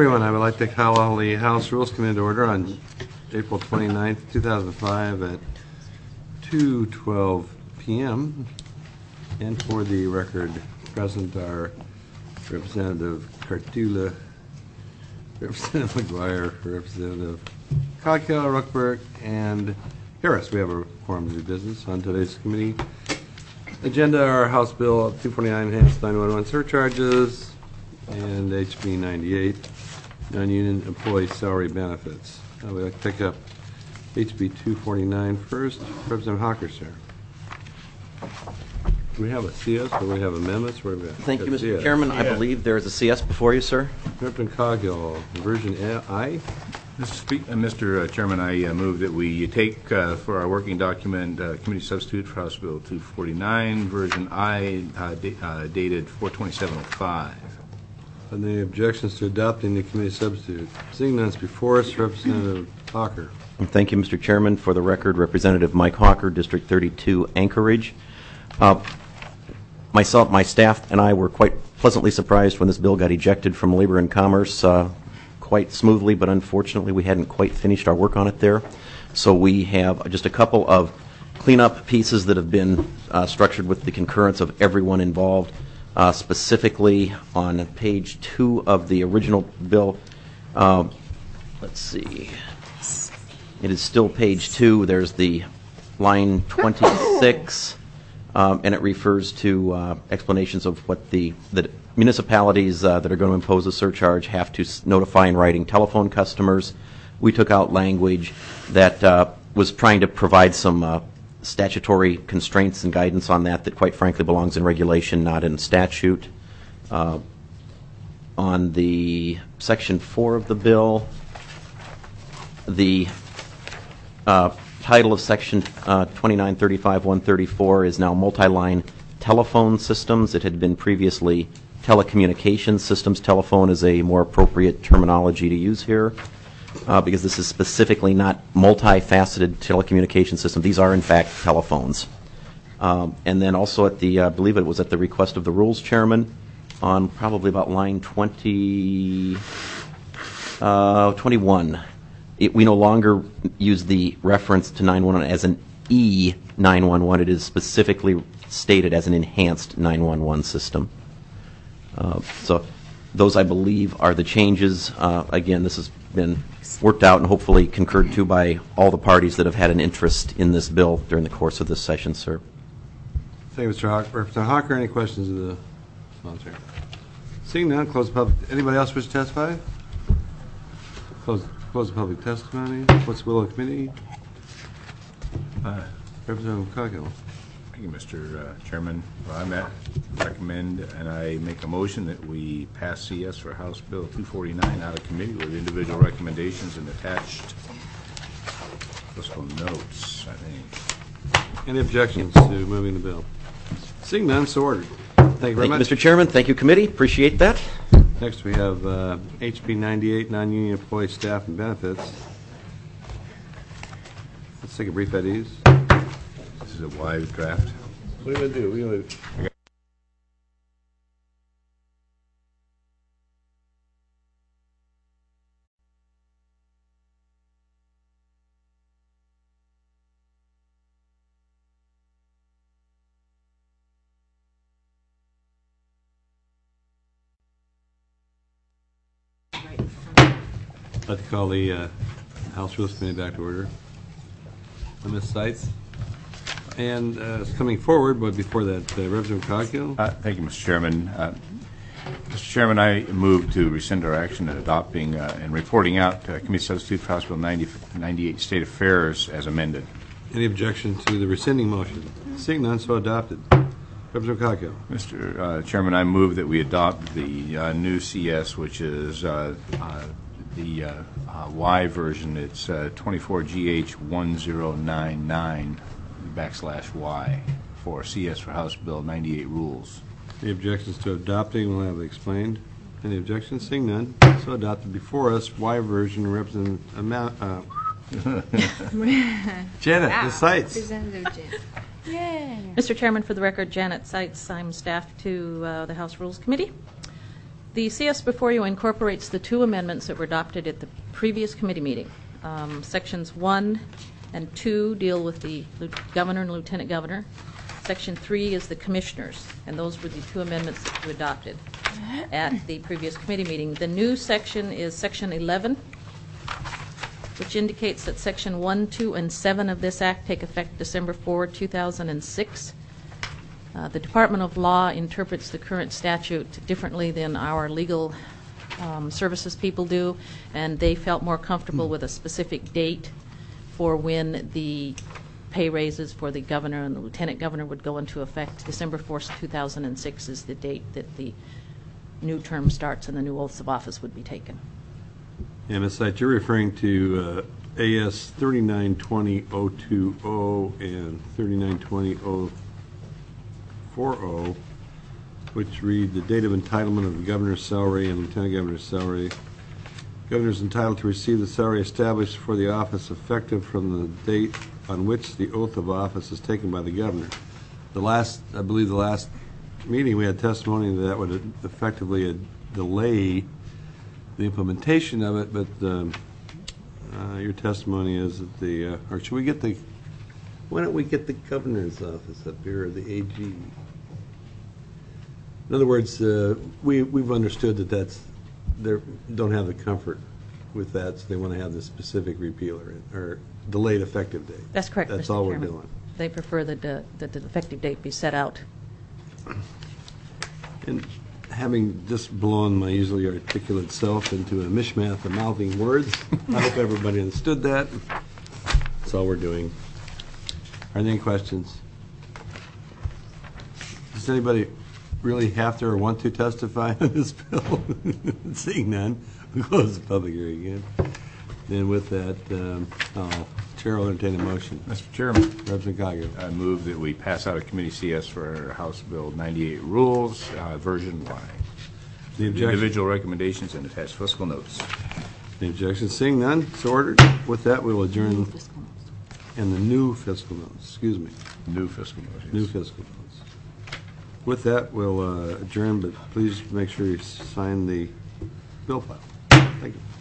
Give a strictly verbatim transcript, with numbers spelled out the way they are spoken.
forty-one, I would like to call the House Rules Committee to order on April twenty-ninth, two thousand five at two twelve p m And for the record, present are Representative Cartula, Representative McGuire, Representative Coghill, Ruckberg, and Harris. We have a quorum to do business on today's committee agenda. Our House Bill two forty-nine enhanced nine one one surcharges, and H B ninety-eight, non-union employee salary benefits. I would like to pick up H B two forty-nine first. Representative Hocker, sir. Do we have a C S or do we have amendments? Where we have Thank you, Mister C S. Chairman. Yeah. I believe there is a C S before you, sir. Representative Coghill, version I. Mister Speak, uh, Mister Chairman, I uh, move that we take uh, for our working document uh, committee substitute for House Bill two forty-nine, version I, uh, da uh, dated four twenty-seven oh five. Are there any objections to adopting the committee substitute? Seeing none, it's before us. Representative Hawker. Thank you, Mister Chairman. For the record, Representative Mike Hawker, District thirty-two, Anchorage. Uh, myself, my staff, and I were quite pleasantly surprised when this bill got ejected from Labor and Commerce uh, quite smoothly, but unfortunately we hadn't quite finished our work on it there. So we have just a couple of cleanup pieces that have been uh, structured with the concurrence of everyone involved. Uh, specifically on page two of the original bill. Uh, let's see. It is still page two. There's the line twenty-six, um, and it refers to uh, explanations of what the, the municipalities uh, that are going to impose a surcharge have to s notify in writing telephone customers. We took out language that uh, was trying to provide some uh, statutory constraints and guidance on that that quite frankly belongs in regulation, not in statute. Uh, on the section four of the bill, the uh, title of section uh, twenty-nine thirty-five one thirty-four is now multi-line telephone systems. It had been previously telecommunications systems. Telephone is a more appropriate terminology to use here. Uh, because this is specifically not multifaceted telecommunication system. These are, in fact, telephones. Um, and then also at the, uh, I believe it was at the request of the Rules Chairman, on probably about line twenty, uh, twenty-one, it, we no longer use the reference to nine one one as an E nine one one. It is specifically stated as an enhanced nine one one system. Uh, so those, I believe, are the changes. Uh, again, this has been worked out and hopefully concurred to by all the parties that have had an interest in this bill during the course of this session, sir. Thank you, Mister Hawker. Representative Hawker, any questions of the sponsor? Seeing none, close the public. Anybody else wish to testify? Close, close the public testimony. What's the will of the committee? Uh, Representative Coghill. Thank you, Mister Uh, Chairman. Well, I met, recommend and I make a motion that we pass C S for House Bill two forty-nine out of committee with individual recommendations and attached fiscal notes, I think. Any objections to moving the bill? Seeing none, so ordered. Thank you very Thank much. you, Mister Chairman. Thank you, committee. Appreciate that. Next, we have uh, H B ninety-eight, non-union employee staff and benefits. Let's take a brief at ease. This is a wide draft. What are you going to do? We're going to I'd like to call the uh, House Rules Committee back to order. Miz Seitz. And uh, coming forward, but before that, uh, Representative Coghill. Uh, thank you, Mister Chairman. Uh, Mister Chairman, I move to rescind our action in adopting uh, and reporting out uh, Committee Substitute for House Bill ninety, ninety-eight State Affairs as amended. Any objection to the rescinding motion? Seeing none, so adopted. Representative Coghill. Mister Uh, Chairman, I move that we adopt the uh, new C S, which is uh, uh, the uh, uh, Y version. It's uh, twenty-four G H one zero nine nine backslash Y for C S for House Bill ninety-eight rules. Any objections to adopting? We'll have it explained. Any objections? Seeing none, so adopted. Before us, Y version, Representative amount. Uh, Janet, Wow. the Seitz. Representative Janet. Yay. Mister Chairman, for the record, Janet Seitz, I'm staff to uh, the House Rules Committee. The C S before you incorporates the two amendments that were adopted at the previous committee meeting. Um, Sections one and two deal with the lieu- governor and lieutenant governor. Section three is the commissioners, and those were the two amendments that you adopted at the previous committee meeting. The new section is Section eleven, which indicates that Section one, two, and seven of this act take effect December fourth, two thousand six. Uh, the Department of Law interprets the current statute differently than our legal um, services people do, and they felt more comfortable with a specific date for when the pay raises for the governor and the lieutenant governor would go into effect. December fourth, two thousand six is the date that the new term starts and the new oaths of office would be taken. Yeah, Miz Sight, you're referring to uh, A S thirty-nine twenty dash zero two zero and thirty-nine twenty dash zero four zero, which read the date of entitlement of the governor's salary and lieutenant governor's salary. Governor is entitled to receive the salary established for the office effective from the date on which the oath of office is taken by the governor. The last, I believe the last meeting, we had testimony that would effectively uh, delay the implementation of it, but um, uh, your testimony is that the, uh, or should we get the, why don't we get the governor's office up here, or the A G? In other words, uh, we, we've understood that that's, they don't have the comfort with that, so they want to have the specific repeal or, or delayed effective date. That's correct, That's Mister all we're Chairman. doing. They prefer that the, that the effective date be set out. And having just blown my easily articulate self into a mishmash of mouthing words, I hope everybody understood that. That's all we're doing. Are there any questions? Does anybody really have to or want to testify on this bill? Seeing none, we'll close the public hearing again. And with that, um, I'll, Chair will entertain a motion. Mister Chairman, Representative Coghill. I move that we pass out a committee C S for House Bill ninety-eight rules, uh, version Y. The objection? Individual recommendations and attached fiscal notes. The objection? Seeing none, so ordered. With that, we will adjourn. And the new fiscal notes, excuse me, New fiscal notes. yes. new fiscal notes. With that, we'll uh, adjourn, but please make sure you sign the bill file. Thank you.